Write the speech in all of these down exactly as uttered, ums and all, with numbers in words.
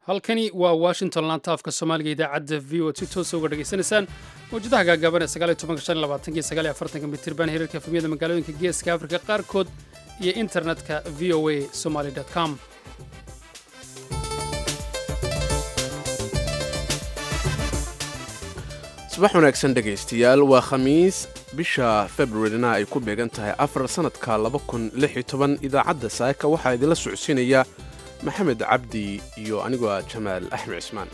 halkani waa washington laanta afka soomaaliga idaacadda v o si toosa uga dhegaysanaysaan mawjadaha gaagaaban ee sagaal iyo tobanka shan iyo labaatanka iyo sagaal iyo afartanka mitirban hirarka efemyada magaalooyinka geeska afrika qaarkood iyo internetka v o a somaly com subax wanaagsan dhegaystayaal waa khamiis bisha februarina ay ku beegan tahay afar sannadka laba kun lix iyo toban idaacadda saaka waxaa idinla socodsiinaya maxamed cabdi iyo anigoo ah jamaal axmed cismaan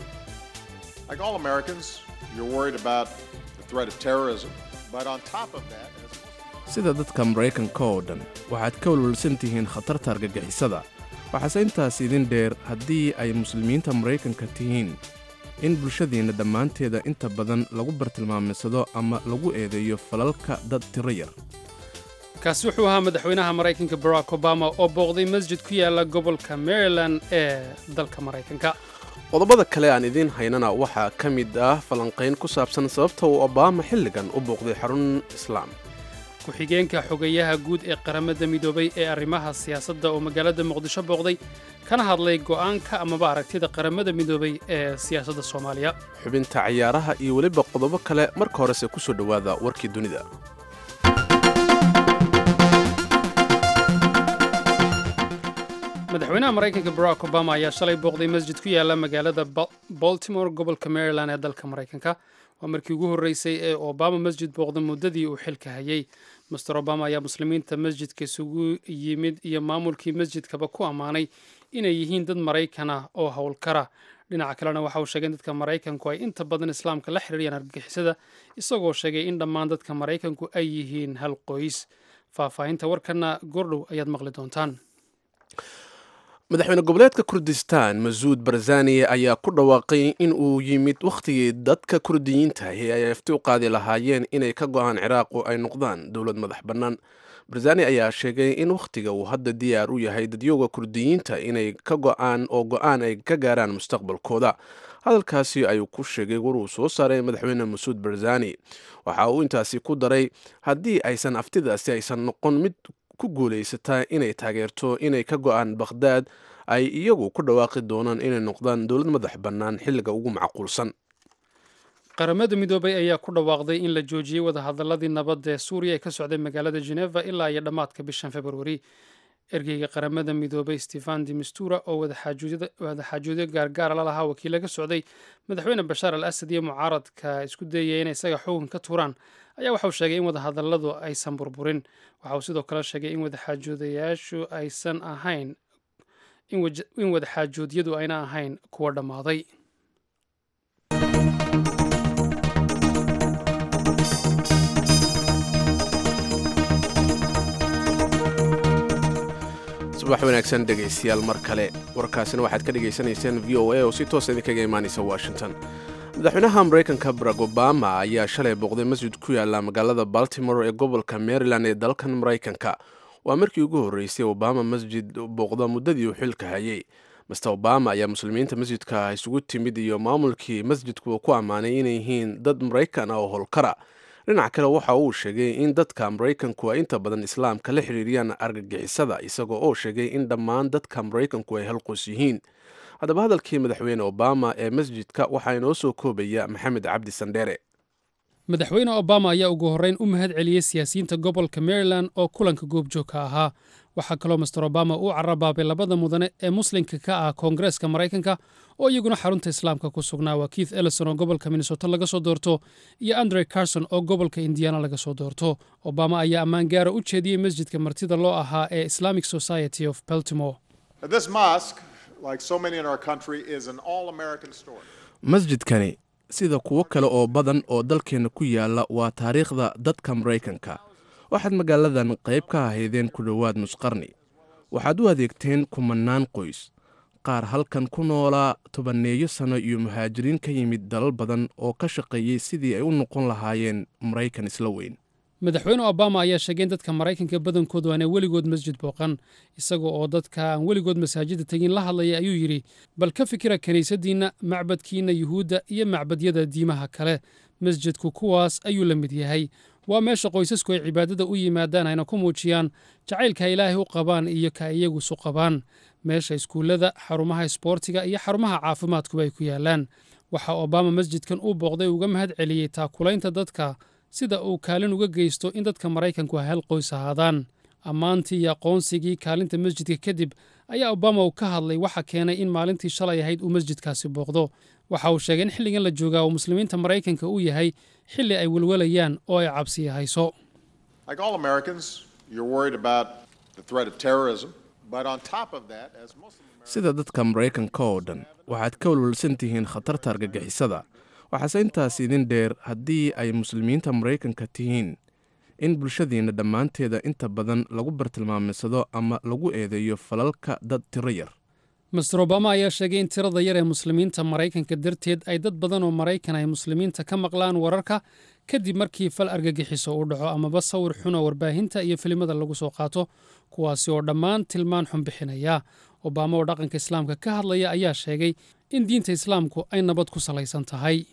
sida dadka maraykanka oo dhan waxaad ka walwalsan tihiin khatarta argagixisada waxaase intaas idin dheer haddii ay muslimiinta maraykanka tihiin in bulshadeenna dhammaanteeda inta badan lagu bartilmaamaysado ama lagu eedeeyo falalka dad tiro yar kaasi wuxuu ahaa madaxweynaha maraykanka barack obama oo booqday masjid ku yaala gobolka maryland ee dalka maraykanka qodobada kale aan idiin haynana waxaa ka mid ah falanqayn ku saabsan sababta uu obama xilligan u booqday xarun islaam ku-xigeenka xogayaha guud ee qaramada midoobay ee arrimaha siyaasadda oo magaalada muqdisho booqday kana hadlay go'aanka amaba aragtida qaramada midoobay ee siyaasadda soomaaliya xubinta ciyaaraha iyo weliba qodobo kale marka horese ku soo dhowaada warkii dunida madaxweynaha maraykanka barack obama ayaa shalay booqday masjid ku yaala magaalada baltimore gobolka maryland ee dalka maraykanka waa markii ugu horreysay ee obama masjid booqda muddadii uu xilka hayay master obama ayaa muslimiinta masjidka isugu yimid iyo maamulkii masjidkaba ku ammaanay inay yihiin dad maraykan ah oo howlkara dhinaca kalena waxa uu sheegay in dadka maraykanku ay inta badan islaamka la xiriiriyaan argagixisada isagoo sheegay in dhammaan dadka maraykanku ay yihiin hal qoys faahfaahinta warkana goordhow ayaad maqli doontaan madaxweyne goboleedka kurdistan masuud barzani ayaa ku dhawaaqay in uu yimid wakhtigii dadka kurdiyiinta ee ay afti u qaadi lahaayeen inay ka go'aan ciraaq oo ay noqdaan dowlad madax bannaan barzani ayaa sheegay in wakhtiga uu hadda diyaar u yahay dadyooga kurdiyiinta inay ka go'aan oo go'aan ay ka gaaraan mustaqbalkooda hadalkaasi ayuu ku sheegay war uu soo saaray madaxweyne masuud barzani waxa uu intaasi ku daray haddii aysan aftidaasi aysan noqon mid ku guulaysataa inay taageerto inay ka go'aan bakhdaad ay iyagu ku dhawaaqi doonaan inay noqdaan dowlad madax bannaan xilliga ugu macquulsan qaramada midoobay ayaa ku dhawaaqday in la joojiyey wadahadaladii nabadda ee suuriya ee ka socday magaalada geneva ilaa iyo dhammaadka bishan februari ergeyga qaramada midoobay stefan de mistura oo wadaxaajoodyo gaargaara la lahaa wakiilla ka socday madaxweyne bashaar al asad iyo mucaaradka isku dayaya inay isaga xugun ka tuuraan ayaa waxauu sheegay in wadahadalladu aysan burburin waxa uu sidoo kale sheegay in wadaxaajoodayaashu aysan ahayn in wadaxaajoodyadu ayna ahayn kuwa dhammaaday subax wanaagsan dhegaystayaal mar kale warkaasina waxaad ka dhegaysanaysaan v o a oo si toosa idinkaga imaanaysa washington madaxweynaha maraykanka barack obama ayaa shalay booqday masjid ku yaala magaalada baltimore ee gobolka maryland ee dalkan maraykanka waa markii ugu horreysay obama masjid booqda muddadii uu xilka hayay master obama ayaa muslimiinta masjidka isugu timid iyo maamulkii masjidku ku ammaanay inay yihiin dad maraykan ah oo howlkara dhinac kale waxa uu sheegay in dadka maraykanku ay inta badan islaamka la xiriiriyaan argagixisada isagoo oo sheegay in dhammaan dadka maraykanku ay halqoos yihiin haddaba hadalkii madaxweyne obama ee masjidka waxaa inoo soo koobaya maxamed cabdi sandheere madaxweyne obama ayaa ugu horreyn u mahad celiyey siyaasiyiinta gobolka maryland oo kulanka goobjoogka ahaa waxaa kaloo master obama uu carabaabay labada mudane ee muslimka ka ah koongareeska maraykanka oo iyaguna xarunta islaamka ku sugnaa waa keith ellison oo gobolka minnesota laga soo doorto iyo andre carson oo gobolka indiana laga soo doorto obama ayaa ammaan gaara u jeediyey masjidka martida loo ahaa ee islamic society of baltimore masjidkani sida kuwo kale oo badan oo dalkeenna ku yaala waa taariikhda dadka maraykanka waxaad magaaladan qayb ka ahaydeen ku dhowaad nusqarni waxaad u adeegteen kumannaan qoys qaar halkan ku noolaa tobanneeyo sano iyo muhaajiriin ka yimid dalal badan oo ka shaqeeyey sidii ay u noqon lahaayeen maraykan isla weyn madaxweyne obama ayaa sheegay in dadka maraykanka badankoodu aanay weligood masjid booqan isaga oo dadka aan weligood masaajidda tegin la hadlaya ayuu yidhi bal ka fikira kiniisaddiinna macbadkiinna yuhuudda iyo macbadyada diimaha kale masjidku kuwaas ayuu la mid yahay waa meesha qoysasku ay cibaadada u yimaadaan ayna ku muujiyaan jacaylka ilaahay u qabaan iyo ka iyagu isu qabaan meesha iskuullada xarumaha isboortiga iyo xarumaha caafimaadkuba ay ku yaalaan waxaa obama masjidkan uu booqday uga mahad celiyey taakulaynta dadka sida uu kaalin uga geysto in dadka maraykanku hal qoys ahaadaan ammaantii iyo aqoonsigii kaalinta masjidka kadib ayaa obama uu ka hadlay waxa keenay in maalintii shalay ahayd uu masjidkaasi booqdo waxa uu sheegay in xilligan la joogaa uu muslimiinta maraykanka uu yahay xilli ay welwalayaan oo ay cabsi hayso sida dadka maraykanka oo dhan waxaad ka walwalsan tihiin khatarta argagixisada waxaase intaas idin dheer haddii ay muslimiinta maraykanka tihiin in bulshadiinna dhammaanteeda inta badan lagu bartilmaamaysado ama lagu eedeeyo falalka dad tiro yar master obama ayaa sheegay in tirada yar ee muslimiinta maraykanka darteed ay dad badan oo maraykan ay muslimiinta ka maqlaan wararka kadib markii fal argagixiso uu dhaco amaba sawir xun oo warbaahinta iyo filimada lagu soo qaato kuwaasi oo dhammaan tilmaan xun bixinaya obama oo dhaqanka islaamka ka hadlaya ayaa sheegay in diinta islaamku ay nabad ku salaysan tahay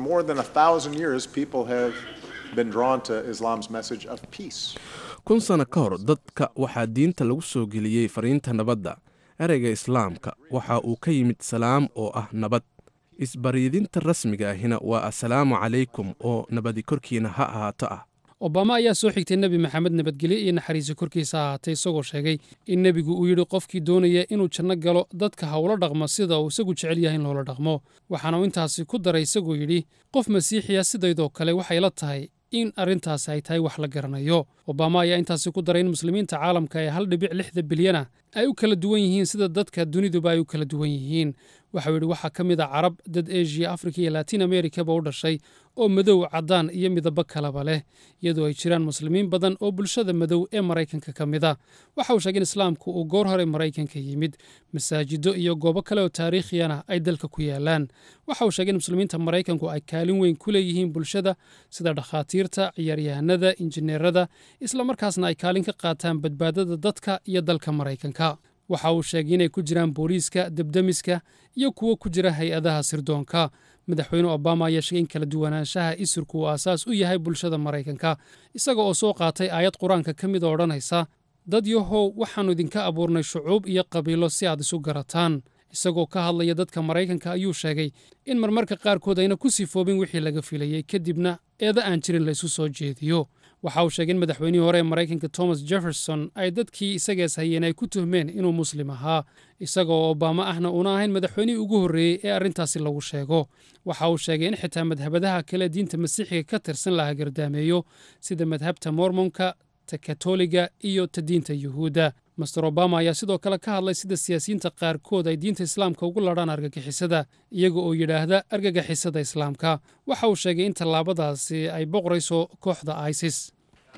kun sano ka hor dadka waxaa diinta lagu soo geliyey fariinta nabadda ereyga islaamka waxa uu ka yimid salaam oo ah nabad isbaryidinta rasmiga ahina waa assalaamu calaykum oo nabadi korkiina ha ahaato ah obama ayaa soo xigtay nebi maxamed nabadgelyo iyo naxariisi korkiisa ahaatay isagoo sheegay in nebigu uu yidhi qofkii doonaya inuu janno galo dadka ha ula dhaqmo sida uu isagu jecel yahay in loola dhaqmo waxaana uu intaasi ku daray isagoo yidhi qof masiixiya sidaydoo kale waxay la tahay in arrintaasi ay tahay wax la garanayo obama ayaa intaasi ku daray in muslimiinta caalamka ee hal dhibic lixda bilyana ay u kala duwan yihiin sida dadka duniduba ay u kala duwan yihiin waxau yidhi waxaa ka mid a carab dad eshiya afrika iyo latin amerikaba u dhashay oo madow caddaan iyo midabo kaleba leh iyadoo ay jiraan muslimiin badan oo bulshada madow ee maraykanka ka mid a waxa uu sheegay in islaamku uu goor hore maraykanka yimid masaajido iyo goobo kale oo taariikhiyana ay dalka ku yaalaan waxa uu sheegay in muslimiinta maraykanku ay kaalin weyn ku leeyihiin bulshada sida dhakhaatiirta ciyaaryahanada injineerada islamarkaasna ay kaalin ka qaataan badbaadada dadka iyo dalka maraykanka waxa uu sheegay inay ku jiraan booliiska debdemiska iyo kuwo ku jira hay-adaha sirdoonka madaxweyne obama ayaa sheegay in kala duwanaanshaha isirku uu aasaas u yahay bulshada maraykanka isaga oo soo qaatay aayad qur-aanka ka mid oo odhanaysa dad yahow waxaannu idinka abuurnay shucuub iyo qabiilo si aad isu garataan isagoo ka hadlaya dadka maraykanka ayuu sheegay in marmarka qaarkood ayna ku sifoobin wixii laga filayey kadibna eeda aan jirin la isu soo jeediyo waxa uu sheegay in madaxweynihii hore ee maraykanka thomas jefferson ay dadkii isagaas hayeen ay ku tuhmeen inuu muslim ahaa isagaoo obama ahna una ahayn madaxweynihii ugu horreeyey ee arrintaasi lagu sheego waxa uu sheegay in xitaa madhabadaha kale diinta masiixiga ka tirsan laha gardaameeyo sida madhabta mormonka ta katoliga iyo ta diinta yuhuudda master obama ayaa sidoo kale ka hadlay sida siyaasiyiinta qaarkood ay diinta islaamka ugu ladhaan argagixisada iyaga oo yidhaahda argagixisada islaamka waxa uu sheegay in tallaabadaasi ay boqorayso kooxda isis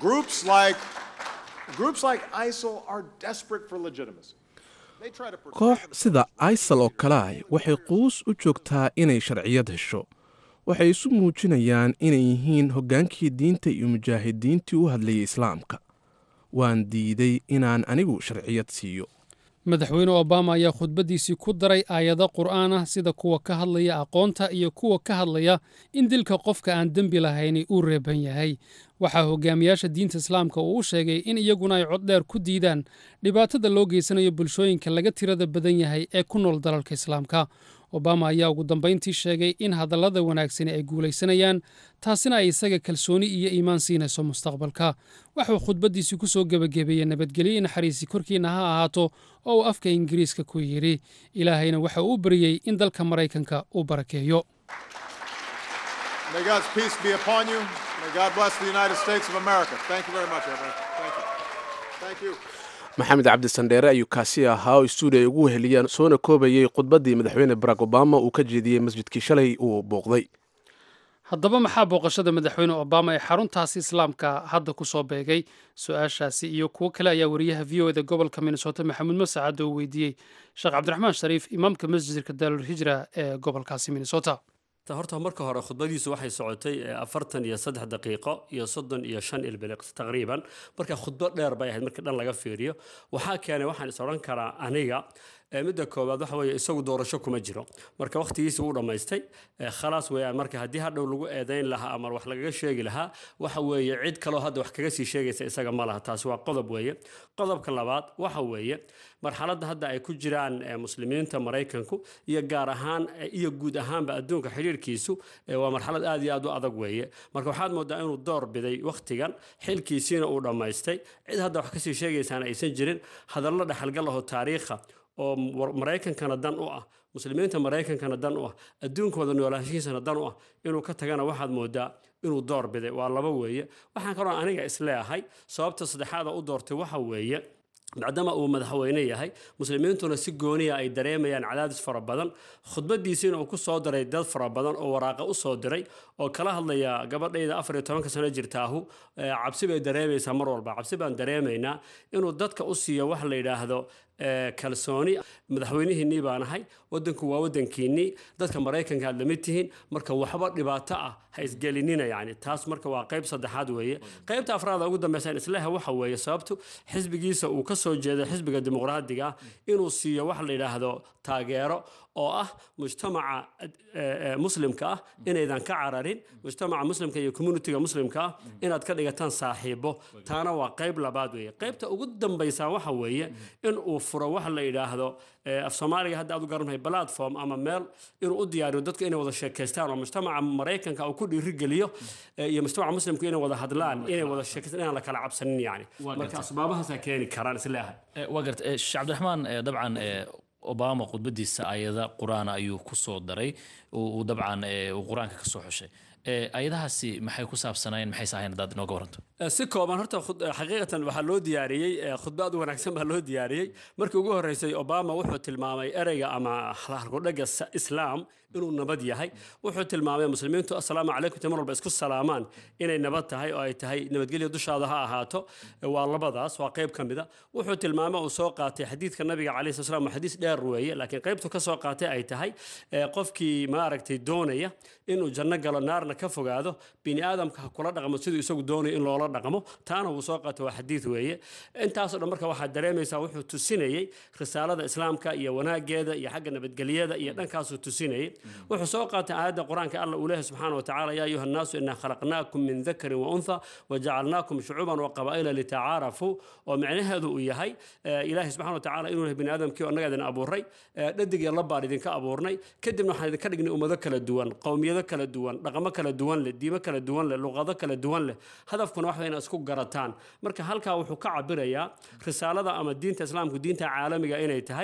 koox sida isal oo kale ah waxay quus u joogtaa inay sharciyad hesho waxay isu muujinayaan inay yihiin hoggaankii diinta iyo mujaahidiintii u hadlayay islaamka waan diiday inaan anigu sharciyad siiyo madaxweyne obama ayaa khudbaddiisii ku daray aayado qur'aan ah sida kuwa ka hadlaya aqoonta iyo kuwa ka hadlaya in dilka qofka aan dembi lahayni uu reeban yahay waxaa hogaamiyaasha diinta islaamka uu u sheegay in iyaguna ay coddheer ku diidaan dhibaatada loo geysanayo bulshooyinka laga tirada badan yahay ee ku nool dalalka islaamka obama ayaa ugu dambayntii sheegay in hadallada wanaagsani ay guulaysanayaan taasina ay isaga kalsooni iyo iimaan siinayso mustaqbalka waxuu khudbaddiisii ku soo gebagabeeyey nabadgelyo i naxariisi korkiinna ha ahaato oo uu afka ingiriiska ku yidhi ilaahayna waxa uu baryey in dalka maraykanka uu barakeeyo maxamed cabdi sandheere ayuu kaasi ahaa oo stuudiyo ay ugu weheliyaan soona koobayey khudbaddii madaxweyne barack obama uu ka jeediyey masjidkii shalay uu booqday haddaba maxaa booqashada madaxweyne obama ee xaruntaasi islaamka hadda ku soo beegay su-aashaasi iyo kuwo kale ayaa wariyaha v o eda gobolka minnesota maxamuud masacad oo weydiiyey sheekh cabdiraxmaan shariif imaamka masjidka daarulhijra ee gobolkaasi minnesota horta marka hore khudbadiisu waxay socotay afartan iyo saddex daqiiqo iyo soddon iyo shan ilbiliq taqriiban marka khudbo dheer bay ahayd markii dhan laga fiiriyo waxaa keenay waxaan is odhan karaa aniga midda koowaad waxa weeye isagu doorasho kuma jiro marka waqtigiisa uu dhamaystay khalaas weeyaan marka haddii hadhow lagu eedayn lahaa ama wax lagaga sheegi lahaa waxa weeye cid kaloo hadda wax kaga sii sheegaysa isaga ma laha taasi waa qodob weeye qodobka labaad waxa weeye marxaladda hadda ay ku jiraan muslimiinta maraykanku iyo gaar ahaan iyo guud ahaanba adduunka xiriirkiisu waa marxalad aad iyo aad u adag weeye marka waxaad moodaa inuu door biday waqtigan xilkiisiina uu dhammaystay cid hadda wax kasii sheegaysaan aysan jirin hadallo dhexalgal ahoo taariikha oo maraykankana dan u ah muslimiinta maraykankana dan u ah adduunkooda noolaanshihiisana dan u ah inuu ka tagana waxaad moodaa inuu door biday waa laba weeye waxaan kaloo aniga isleeyahay sababta saddexaad u doortay waxa weeye maadaama uu madaxweyne yahay muslimiintuna si gooniya ay dareemayaan cadaadis fara badan khudbadiisiina uu ku soo diray dad fara badan oo waraaqa u soo diray oo kala hadlaya gabadhayda afar iyo tobanka sano jirtaahu cabsi bay dareemaysaa mar walba cabsi baan dareemaynaa inuu dadka u siiyo wax la yidhaahdo kalsooni madaxweynihiinnii baan ahay waddanku waa waddankiinnii dadka maraykanka aad lamid tihiin marka waxba dhibaato ah ha isgelinina yani taas marka waa qayb saddexaad weeye qaybta afraad ugu dambaysa isleeha waxa weeye sababtu xisbigiisa uu ka soo jeeday xisbiga dimuqraadiga inuu siiyo wax la yidhaahdo taageero oo ah mujtamaca muslimka ah inaydan ka cararin mujtamaca muslimka iyo communityga muslimka ah inaad ka dhigataan saaxiibo taana waa qayb labaad weeye qaybta ugu dambaysa waxa weeye in uu furo wax la yidhaahdo af soomaaliga hadda aad u garantahay platform ama meel inuu u diyaariyo dadku inay wada sheekaystaan oo mujtamaca maraykanka uu ku dhiirigeliyo iyo mujtamaca muslimka inay wada hadlaan inay wada sheekaystaan inaan la kala cabsanin yani marka asbaabahaasaa keeni karaan isleeyahay waa garta sheekh cabdiraxmaan dabcan obama khudbadiisa ayada quraan ayuu ku soo daray uu dabcan uu quraanka ka soo xushay ayadahaasi maxay ku saabsanayeen maxay saahayeen dad inooga waranto si kooban horta xaqiiqatan waxaa loo diyaariyey khudbad wanaagsan baa loo diyaariyey markii ugu horeysay obama wuxuu tilmaamay ereyga ama halkudhaga islaam inuu nabad yahay wuxuu tilmaamay muslimiintu assalaamu calaykum tamar walba isku salaamaan inay nabad tahay oo ay tahay nabadgelyo dushaada ha ahaato waa labadaas waa qayb ka mida wuxuu tilmaamay uu soo qaatay xadiidka nabiga calayhi salaam waa xadiis dheer weeye laakiin qaybtu ka soo qaatay ay tahay qofkii ma aragtay doonaya inuu janno galo naarna ka fogaado bini aadamka kula dhaqmo siduu isagu doonayo in loola dhaqmo taana uu soo qaatay waa xadiid weeye intaasoo dhan marka waxaad dareemaysaa wuxuu tusinayey risaalada islaamka iyo wanaageeda iyo xagga nabadgelyada iyo dhankaasuu tusinayey wuxuu soo qaatay aayadda qur-aanka alla uu leeyahay subxaana wa tacaala yaa ayuha annaasu innaa khalaqnaakum min dakarin wa untha wajacalnaakum shucuuban wa qabaa'ila litacaarafuu oo micnaheedu uu yahay ilaahay subxana wa tacaala inuu yahay bini aadamkii oo annaga idin abuuray dhadig iyo labaan idinka abuurnay kadibna waxaan idinka dhignay ummado kala duwan qowmiyado kala duwan dhaqamo kala duwan leh diimo kala duwan leh luqado kala duwan leh hadafkuna wax inay isku garataan marka halkaa wuxuu ka cabirayaa risaalada ama diinta islaamku diinta caalamiga inay tahay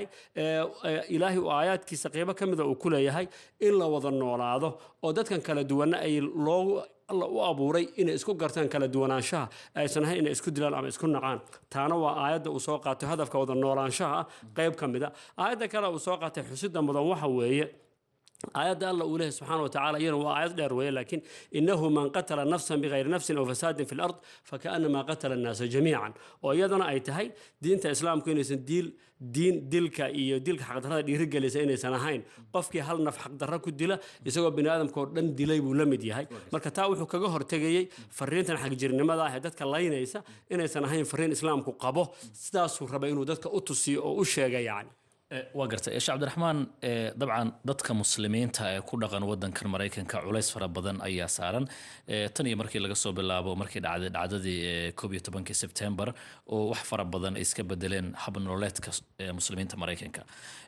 ilaahay uu aayaadkiisa qaybo ka mida uu ku leeyahay in la wada noolaado oo dadkan kala duwanna ay loogu alla u abuuray inay isku gartaan kala duwanaanshaha aysan ahayn inay isku dilaan ama isku naqaan taana waa aayadda uu soo qaatay hadafka wada noolaanshaha qayb ka mida aayadda kale uu soo qaatay xusida mudan waxa weeye آيات الله أوليه سبحانه وتعالى ينوى آيات داروية لكن إنه من قتل نفسا بغير نفس أو فساد في الأرض فكأنما قتل الناس جميعا وأيضا أيتهي دين إسلام كون يسن ديل دين ديلك إيو ديلك حق درها ديرجع لسين سنهين قفك هل نف حق درها كدلا يسوى بني آدم كوردن ديلي بولمد يهاي مركا تاوي كجهر تجي فرين حق جرنا ما ذا هدتك الله ينسى إن سنهين فرين إسلام كقبه ستاسو ربعين ودتك أتصي أو أشياء يعني waa gartay sheekh cabdiraxmaan dabcan dadka muslimiinta ee ku dhaqan wadankan maraykanka culays fara badan ayaa saaran tan iyo markii laga soo bilaabo markii dhacday dhacdadii koob iyo tobankii September oo wax fara badan ay iska bedeleen hab nololeedka muslimiinta maraykanka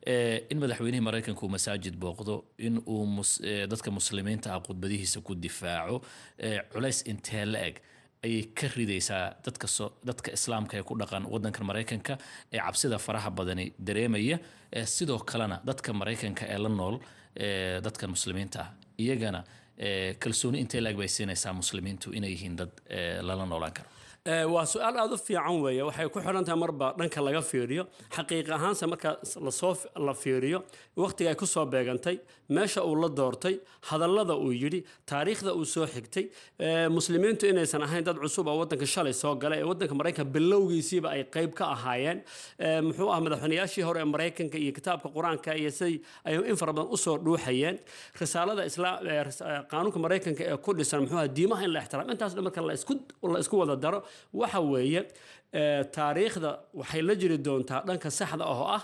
in madaxweynaha maraykanka uu masaajid booqdo in uu dadka muslimiinta ah khudbadihiisa ku difaaco culays intee la eg ayay ka ridaysaa dadka dadka islaamka ee ku dhaqan wadankan maraykanka ee cabsida faraha badani dareemaya sidoo kalena dadka maraykanka ee la nool dadka muslimiinta ah iyagana kalsooni intee laag bay siinaysaa muslimiintu inay yihiin dad lala noolaan karo waa su'aal aad u fiican weeye waxay ku xiran tahay marba dhanka laga fiiriyo xaqiiq ahaanse marka la soo la fiiriyo waqtiga ay ku soo beegantay meesha uu la doortay hadallada uu yidhi taariikhda uu soo xigtay muslimiintu inaysan ahayn dad cusub oo wadanka shalay soo galay ee wadanka maraykanka bilowgiisiiba ay qayb ka ahaayeen muxuu ah madaxweynayaashii hore ee maraykanka iyo kitaabka qur-aanka iyo say ay in fara badan u soo dhuuxayeen risaalada islaam qaanuunka maraykanka ee ku dhisan muxuu ah diimaha in la ixtiraam intaas marka la isku la isku wada daro waxa weeye taariikhda waxay la jiri doontaa dhanka saxda ah oo ah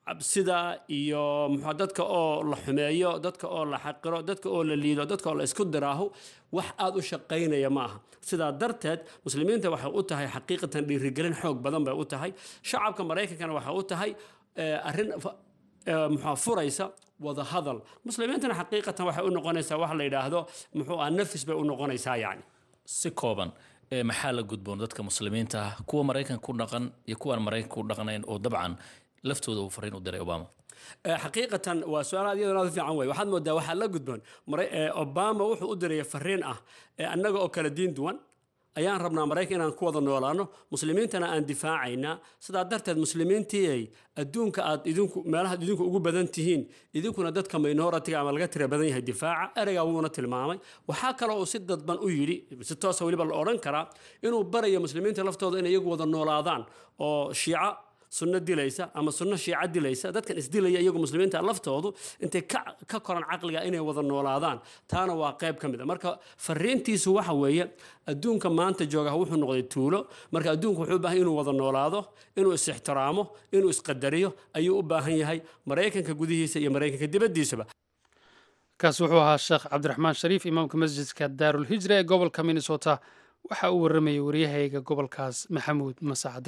cabsida iyo muxuu dadka oo la xumeeyo dadka oo la xaqiro dadka oo la liido dadka oo la isku diraaho wax aad u shaqaynaya ma aha sidaa darteed muslimiinta waxay u tahay xaqiiqatan dhiirigelin xoog badan bay u tahay shacabka maraykankana waxay u tahay arrin muxuu furaysa wada hadal muslimiintana xaqiiqatan waxay u noqonaysaa wax la yiraahdo muxuu ah nafis bay u noqonaysaa yani si kooban maxaa la gudboon dadka muslimiinta ah kuwa maraykanka ku dhaqan iyo kuwa aan maraykanka ku dhaqanayn oo dabcan laftooda uu fariin u diray Obama xaqiiqatan waa su'aal aad iyo aad fiican way waxaad moodaa waxa la gudboon Obama wuxuu u diray fariin ah annaga oo kala diin duwan ayaan rabnaa maraykan inaan ku wada noolaano muslimiintana aan difaacayna sidaa darteed muslimiintii ay adduunka aad idinku meelaha idinku ugu badan tihiin idinkuna dadka minority ama laga tira badan yahay difaaca erayga wuuna tilmaamay waxa kale oo si dadban u yiri si toos ah waliba la oran karaa inuu barayo muslimiinta laftooda in iyagu wada noolaadaan oo shiica sunna dilaysa ama sunna shiica dilaysa dadkan isdilaya iyagu muslimiinta laftoodu intay ka ka koran aqliga inay wada noolaadaan taana waa qayb kamid ah marka fariintiisu waxa weeye adduunka maanta jooga wuxuu noqday tuulo marka adduunku wuxuu u baahan inuu wada noolaado inuu is ixtiraamo inuu is qadariyo ayuu u baahan yahay maraykanka gudihiisa iyo maraykanka dibadiisaba kaas wuxuu ahaa sheekh cabdiraxmaan shariif imaamka masjidka daarul hijra ee gobolka Minnesota waxa uu waramayay wariyahayga gobolkaas Maxamuud Masaade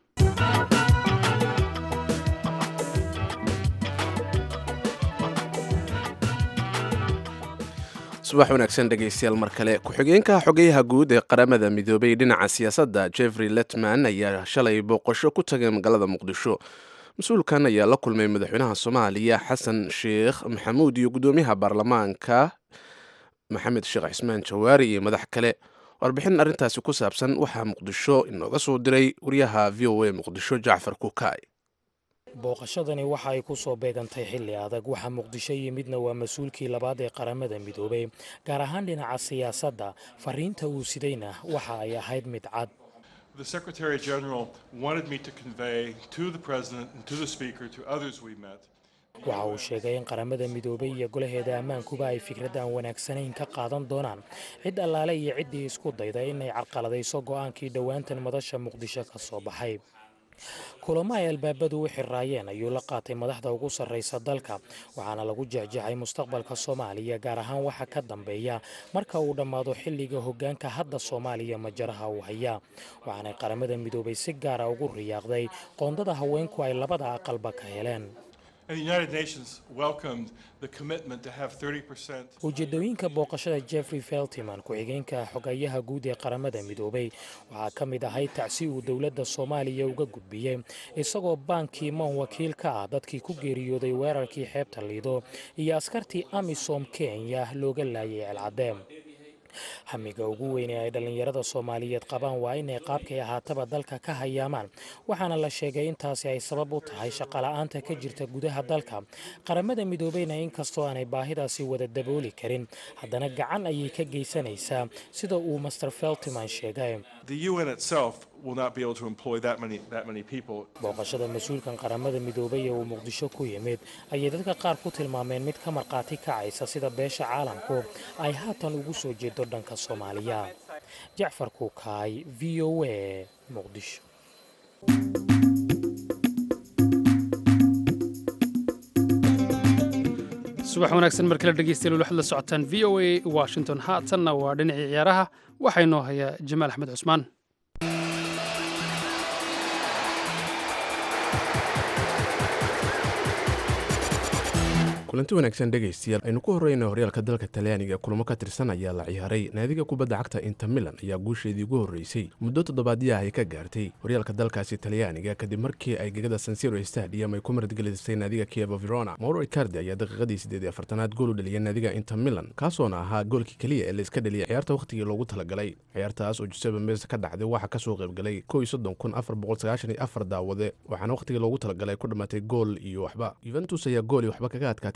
subax wanaagsan dhegaystayaal mar kale ku-xigeenka xogeyaha guud ee qaramada midoobay dhinaca siyaasadda Jeffrey Letman ayaa shalay booqasho ku tagay magaalada Muqdisho mas-uulkan ayaa la kulmay madaxweynaha Soomaaliya Xasan Sheekh Maxamuud iyo gudoomiyaha baarlamaanka Maxamed Sheekh Cismaan Jawaari iyo madax kale warbixin arrintaasi ku saabsan waxaa Muqdisho inooga soo diray wariyaha V O A Muqdisho Jacfar Kukaay booqashadani waxa ay ku soo beegantay xilli adag waxa Muqdisho yimidna waa mas'uulkii labaad ee qaramada midoobay gaar ahaan dhinaca siyaasadda fariinta uu sidayna waxa ay ahayd mid cad The Secretary General wanted me to convey to the President and to the Speaker to others we met waxa uu sheegay in qaramada midoobay iyo golaheeda ammaankuba ay fikradan wanaagsanayn ka qaadan doonaan cid allaale iyo ciddii isku dayda inay carqaladayso go'aankii dhowaantan madasha Muqdisho ka soo baxay kulamo ay albaabadu u xiraayeen ayuu la qaatay madaxda ugu sarreysa dalka waxaana lagu jecjecay mustaqbalka Soomaaliya gaar ahaan waxa ka dambeeya marka uu dhammaado xilliga hoggaanka hadda Soomaaliya majaraha uu haya waxaana qaramada midoobay si gaar ah ugu riyaaqday qoondada haweenku ay labada aqalba ka heleen And the United Nations welcomed the commitment to have thirty percent. ujeedooyinka booqashada Jeffrey Feltman ku-xigeenka xogayaha guud ee qaramada midoobay waxaa ka mid ahay tacsi uu dowladda Soomaaliya uga gudbiyay isagoo baankii man wakiil ka ah dadkii ku geeriyooday weerarkii xeebta Lido iyo askartii AMISOM Kenya looga laayay Alcadeem hamiga ugu weyn ee ay dhalinyarada Soomaaliyeed qabaan waa inay qaabkay ahaataba dalka ka hayaamaan waxaana la sheegay intaasi ay sabab u tahay shaqo la'aanta ka jirta gudaha dalka qaramada midoobayna inkastoo aanay baahidaasi wada dabooli karin haddana gacan ayay ka geysanaysaa sida uu Master Feltman sheegay The U N itself will not be able to employ that many that many people. booqashada mas'uulkan qaramada midoobay ee uu Muqdisho ku yimid ayay dadka qaar ku tilmaameen mid ka marqaati kacaysa sida beesha caalamku ay haatan ugu soo jeedo dhanka Soomaaliya Jacfar Kukaay V O A Muqdisho subax wanaagsan mar kale dhegeystayaal waxaad la socotaan V O A Washington haatanna waa dhinacii ciyaaraha waxaa inoo haya Jamaal Axmed Cusmaan kulanti wanaagsan dhegaystayaal aynu ku horeyna horyaalka dalka Talyaaniga kulamo ka tirsan ayaa la ciyaaray naadiga kubadda cagta Inter Milan ayaa guusheedii ugu horeysay muddo toddobaadyo ah ay ka gaartay horyaalka dalkaasi Talyaaniga kadib markii ay gegada San Siro Stadium ay ku martigelisay naadiga Chievo Verona. Mauro Icardi ayaa daqiiqadii siddeed iyo afartanaad gool u dhaliyay naadiga Inter Milan kaasoona ahaa goolkii kaliya ee la iska dhaliyay ciyaarta waqtigii loogu talagalay ciyaartaas oo Giuseppe Meazza ka dhacday waxa ka soo qayb galay kow iyo soddon kun afar boqol sagaashan iyo afar daawade waxaana waqtigii loogu talagalay ku dhamaatay gool iyo waxba. Juventus ayaa gool iyo waxba kaga adkaatay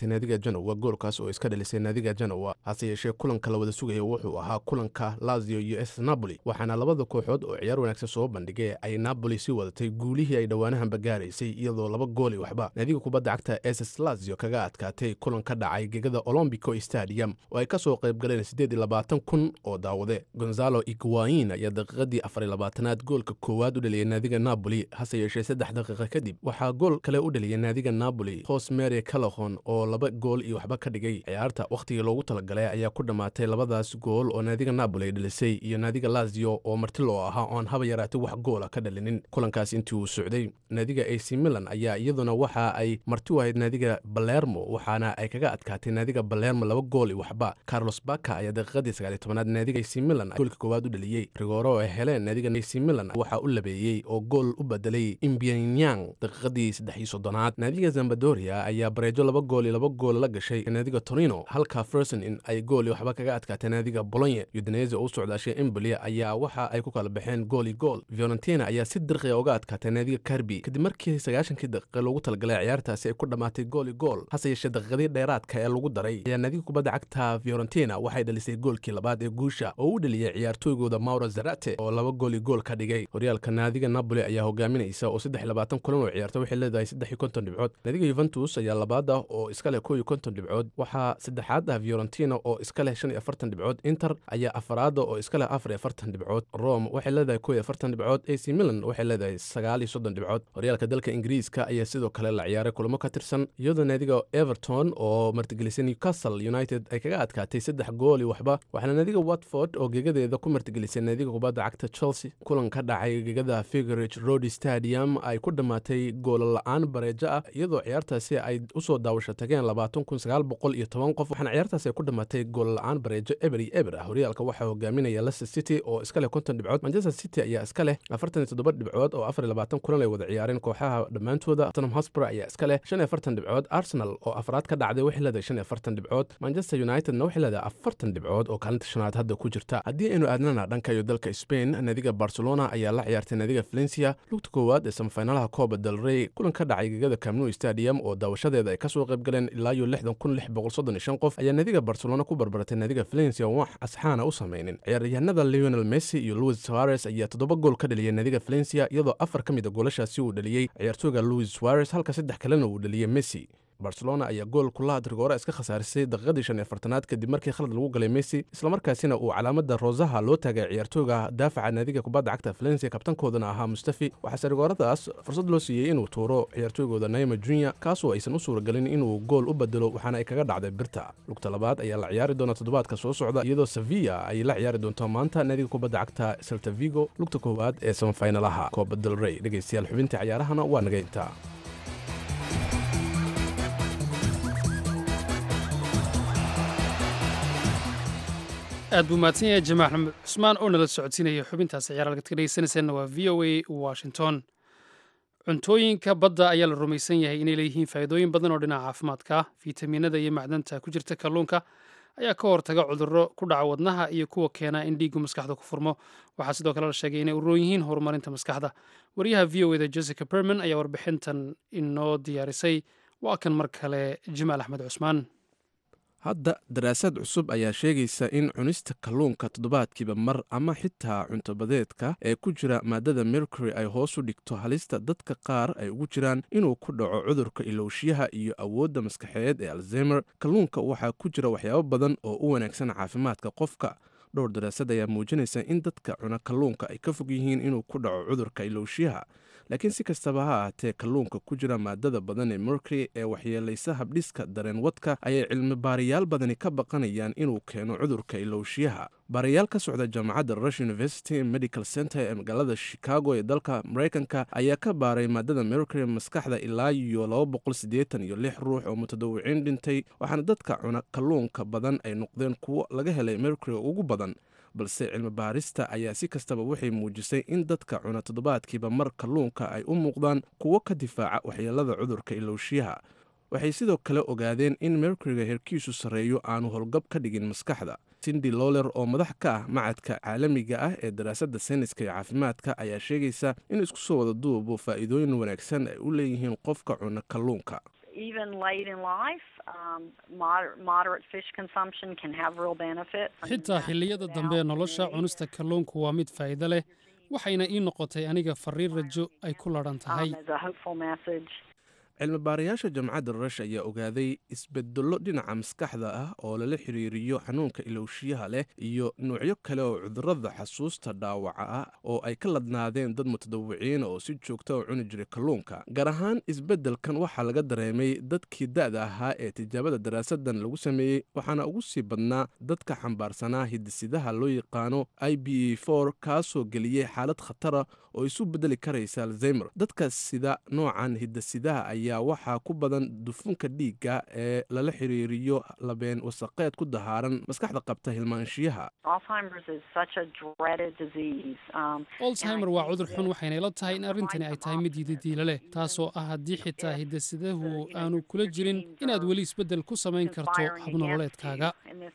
adkaatay naadiga Genoa goolkaas oo iska dhalisay naadiga Genoa hase yeeshee kulanka la wada sugayay wuxuu ahaa kulanka Lazio iyo AS Napoli waxaana labada kooxood oo ciyaar wanaagsan soo bandhigay ay Napoli si wadatay guulihii ay dhawaanahan bagaaraysay iyadoo laba gool iyo waxba naadiga kubadda cagta AS Lazio kaga adkaatay kulan ka dhacay gegada Olympico Stadium oo ay ka soo qayb galeen siddeed iyo labaatan kun oo daawade Gonzalo Higuain ayaa daqiiqadii afar iyo labaatanaad goolka koowaad u dhaliyay naadiga Napoli hase yeeshee saddex daqiiqo kadib waxaa gool kale u dhaliyay naadiga Napoli Jose Maria Callejon oo laba gool iyo waxba ka dhigay ciyaarta waqtigii loogu talagalay ayaa ku dhamaatay labadaas gool oo naadiga Napoli dhalisay iyo naadiga Lazio oo marti loo ahaa oon haba yaraatay wax goola ka dhalinin kulankaas intii uu socday naadiga A C Milan ayaa iyaduna waxa ay marti u ahayd naadiga Palermo waxaana ay kaga adkaatay naadiga Palermo laba gool iyo waxba Carlos Bacca ayaa daqiiqadii sagaal iyo tobanaad naadiga A C Milan goolka koowaad u dhaliyay Rigoro ee heleen naadiga A C Milan waxa uu labeeyay oo gool u bedelay Imbianyang daqiiqadii saddex iyo soddonaad naadiga Sampdoria ayaa bareejo laba gool iyo laba gool la gashay naadiga Torino halka Frosinone in ay gool iyo waxba kaga adkaatay naadiga Bologna Udinese oo socdaashay Empoli ayaa waxa ay ku kala baxeen gool iyo gool Fiorentina ayaa si dirqi uga adkaatay naadiga Carpi kadib markii sagaashankii daqiiqo loogu talagalay ciyaartaasi ay ku dhamaatay gool iyo gool hase yeeshee daqiiqadii dheeraadka ee lagu daray ayaa naadiga kubadda cagta Fiorentina waxay dhalisay goolkii labaad ee guusha oo u dhaliyay ciyaartooygooda Mauro Zarate oo laba gool iyo gool ka dhigay horyaalka naadiga Napoli ayaa hogaaminaysa oo saddex iyo labaatan kulan oo ciyaarta waxay leedahay saddex iyo konton dhibcood naadiga Juventus ayaa labaad ah oo iska leh kow iyo konton dhibcood waxaa saddexaad ah Fiorentina oo iska leh shan iyo afartan dhibcood Inter ayaa afraad oo iska leh afar iyo afartan dhibcood Rome waxay leedahay kow iyo afartan dhibcood A C Milan waxay leedahay sagaal iyo soddon dhibcood horyaalka dalka Ingiriiska ayaa sidoo kale la ciyaaray kulamo ka tirsan iyadoo naadiga Everton oo martigelisay Newcastle United ay kaga adkaatay saddex gool iyo waxba waxaana naadiga Watford oo gegadeeda ku martigelisay naadiga kubadda cagta Chelsea kulan ka dhacay gegada Vicarage Road Stadium ay ku dhamaatay gool la'aan bareejo ah iyadoo ciyaartaasi ay u soo daawasho tageen labaatan kun sagaal boqol iyo toban qof waxaana ciyaartaasi ku dhamaatay gool la'aan bareejo eber iyo eber ah horyaalka waxaa hogaaminaya Leicester City oo iska leh konton dhibcood Manchester City ayaa iska leh afartan iyo toddoba dhibcood oo afar iyo labaatan kulan ay wada ciyaareen kooxaha dhammaantooda Tottenham Hotspur ayaa iska leh shan iyo afartan dhibcood Arsenal oo afraad ka dhacday waxay leedahay shan iyo afartan dhibcood Manchester United-na waxay leedahay afartan dhibcood oo kaalinta shanaad hadda ku jirta haddii aynu aadnana dhanka iyo dalka Spain naadiga Barcelona ayaa la ciyaartay naadiga Valencia lugta koowaad ee semifinalaha Copa del Rey kulan ka dhacay gegada Camp Nou Stadium oo daawashadeeda ay ka soo qayb galeen ilaa iyo lixdan kun lix boqol soddon iyo shan qof ayaa naadiga Barcelona ku barbaratay naadiga Valencia wax asxaana u sameeyeen ciyaaryahanada Lionel Messi iyo Luis Suarez ayaa toddoba gool ka dhaliyay naadiga Valencia iyadoo afar ka mid ah goolashaasi uu dhaliyay ciyaartooyga Luis Suarez halka saddex kalena uu dhaliyay Messi Barcelona ayaa gool kulaha Rigoro iska khasaarisay daqiiqadii shan iyo afartanaad kadib markii khalad lagu galay Messi isla markaasina uu calaamada rosaha loo taagay ciyaartooyga daafaca naadiga kubadda cagta Valencia kabtankoodana ahaa Mustafi waxaa Rigoradaas fursad loo siiyay inuu tuuro ciyaartooygooda Neymar Junior kaasoo aysan u suuragelin inuu gool u bedelo waxaana ay kaga dhacday birta lugta labaad ayaa la ciyaari doona toddobaadka soo socda iyadoo Sevilla ay la ciyaari doonto maanta naadiga kubadda cagta Celta Vigo lugta koowaad ee semifinalaha Copa del Rey dhageystayaal xubinta ciyaarahana waa naga intaa aad buu mahadsan yahay Jamaal Axmed Cusmaan oo nala socodsiinaya xubintaas ciyaar halka ka dhageysanaysan waa V O A Washington cuntooyinka badda ayaa la rumaysan yahay inay leeyihiin faa'iidooyin badan oo dhinaca caafimaadka fiitamiinada iyo macdanta ku jirta kalluunka ayaa ka hortaga cudurro ku dhaca wadnaha iyo kuwa keena in dhiiggu maskaxda ku furmo waxaa sidoo kale la sheegay inay u roon yihiin horumarinta maskaxda wariyaha V O A da Jessica Perman ayaa warbixintan inoo diyaarisay waa kan mar kale Jamaal Axmed Cusmaan hadda daraasad cusub ayaa sheegaysa in cunista kalluunka toddobaadkiiba mar ama xitaa cuntobadeedka ee ku jira maadada mercury ay hoos u dhigto halista dadka qaar ay ugu jiraan inuu ku dhaco cudurka ilowshiyaha iyo awoodda maskaxeed ee alzheimer kalluunka waxaa ku jira waxyaabo badan oo u wanaagsan caafimaadka qofka dhowr daraasad ayaa muujinaysa in dadka cuna kalluunka ay ka fog yihiin inuu ku dhaco cudurka ilowshiyaha laakiin si kastaba ha ahaatee kalluunka ku jira maadada badan ee mercury ee waxyeelaysa habdhiska dareen wadka ayay cilmi baarayaal badani ka baqanayaan inuu keeno cudurka ilowshiyaha baarayaal ka socda jaamacadda rush university medical center ee magaalada chicago ee dalka maraykanka ayaa ka baaray maadada mercury maskaxda ilaa iyo laba boqol siddeetan iyo lix ruux oo mutadawiciin dhintay waxaana dadka cuna kalluunka badan ay noqdeen kuwo laga helay mercury ugu badan balse cilmi baarista ayaa si kastaba waxay muujisay in dadka cuna toddobaadkiiba mar kalluunka ay u muuqdaan kuwo ka difaaca waxyeelada cudurka ilowshiyaha waxay sidoo kale ogaadeen in mercuryga heerkiisu sarreeyo aanu howlgab ka dhigin maskaxda cindy lowler oo madax ka ah macadka caalamiga ah ee daraasadda sayniska iyo caafimaadka ayaa sheegaysa in isku soo wada duubo faa'iidooyin wanaagsan ay u leeyihiin qofka cuna kalluunka even late in life, um, moder- moderate fish consumption can have real benefits. xitaa xilliyada dambe ee nolosha cunista kalluunku waa mid faa'iido leh waxayna ii noqotay aniga fariin rajo ay ku ladhan tahay um, as a hopeful message. cilmi baarayaasha jaamacadda rush ayaa ogaaday isbedello dhinaca maskaxda ah oo lala xiriiriyo xanuunka ilowshiyaha leh iyo nuucyo kale oo cudurrada xasuusta dhaawaca ah oo ay ka ladnaadeen dad mutadawiciin oo si joogta u cuni jiray kalluunka gaar ahaan isbeddelkan waxaa laga dareemay dadkii da'da ahaa ee tijaabada daraasadan lagu sameeyey waxaana ugu sii badnaa dadka xambaarsanaa hidisidaha loo yaqaano i b e for kaasoo geliyey xaalad khatara oo isu beddeli karaysa alzheimer dadka sida noocan hidasidaha ayaa waxaa ku badan dufunka dhiigga ee lala xiriiriyo labeen wasaqeed ku dahaaran maskaxda qabta hilmaanshiyaha alzheimer waa cudur xun waxayna ila tahay in arrintani ay tahay mid yididiila leh taasoo ah haddii xitaa hidasidahu aanu kula jirin inaad weli isbeddel ku samayn karto habnololeedkaaga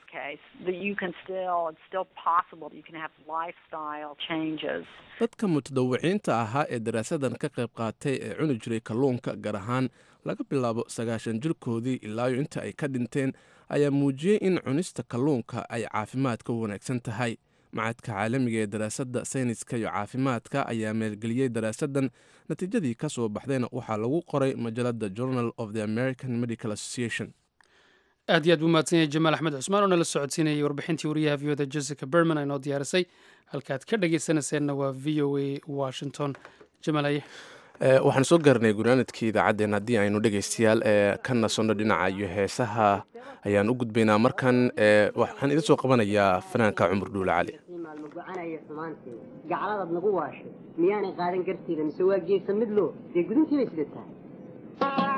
dadka mutadawiciinta ahaa ee daraasadan ka qayb qaatay ee cuni jiray kalluunka gaar ahaan laga bilaabo sagaashan jirkoodii ilaayo inta ay ka dhinteen ayaa muujiyey in cunista kalluunka ay caafimaadka u wanaagsan tahay macadka caalamiga ee daraasadda sayniska iyo caafimaadka ayaa meelgeliyey daraasadan natiijadii ka soo baxdayna waxaa lagu qoray majalada journal of the american medical association aad iyo aad buu mahadsan yahay jamaal axmed cusmaan oo nala socodsiinayay warbixintii wariyaha v o da jessica berman ay noo diyaarisay halkaad ka dhagaysanayseena waa v o a washington jamaal haye waxaan soo gaarnay gunaanadkii idaacaddeen haddii aynu dhegaystayaal ee ka nasanno dhinaca iyo heesaha ayaan u gudbaynaa markan waxaan idin soo qabanayaa fanaanka cumar dhuule cali gacaladaad nagu waashay miyaanay qaadan kartida mise waa geesa mid loo dee guduntii bay sida tahay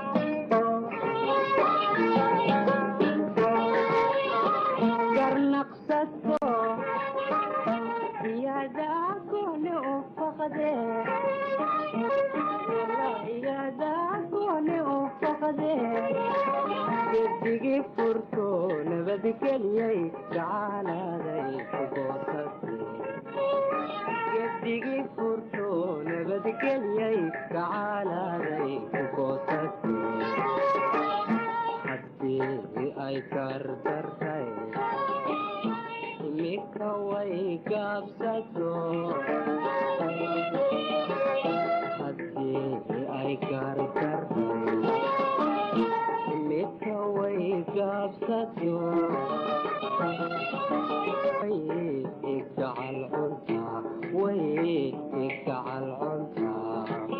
gedigii furto nabadgeliyay gacaladay gedigii furto nabadgeliyay gacaladay ku goosatay haddii ay kardartay imika way gaabsato haddii ay kardartay imika way gaabsato way igacal cuntaa way igacal cuntaa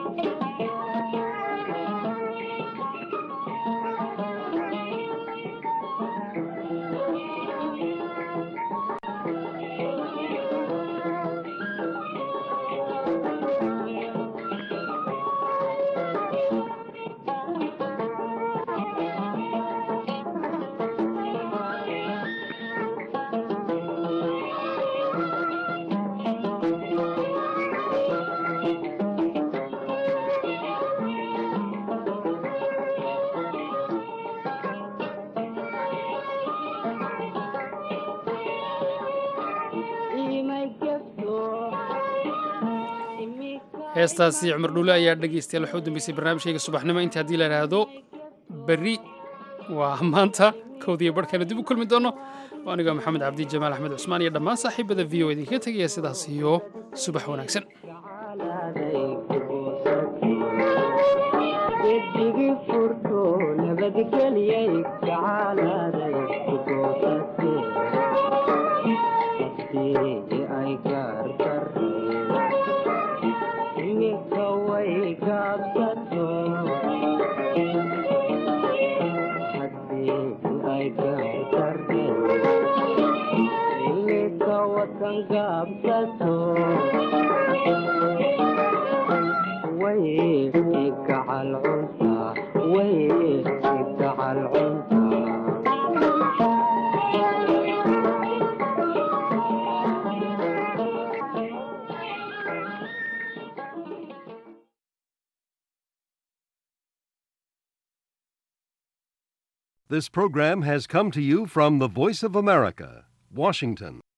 heestaasi cumar dhuule ayaa dhegaystayaal waxaa u dambeysay barnaamijkayga subaxnimo inta haddii la idhaahdo berri waa maanta kowdiyo barhkana dib u kulmi doono waa aniga maxamed cabdi jamaal axmed cusmaan iyo dhammaan saaxiibada v o idinkaga tegaya sidaas iyo subax wanaagsan This program has come to you from the Voice of America, Washington.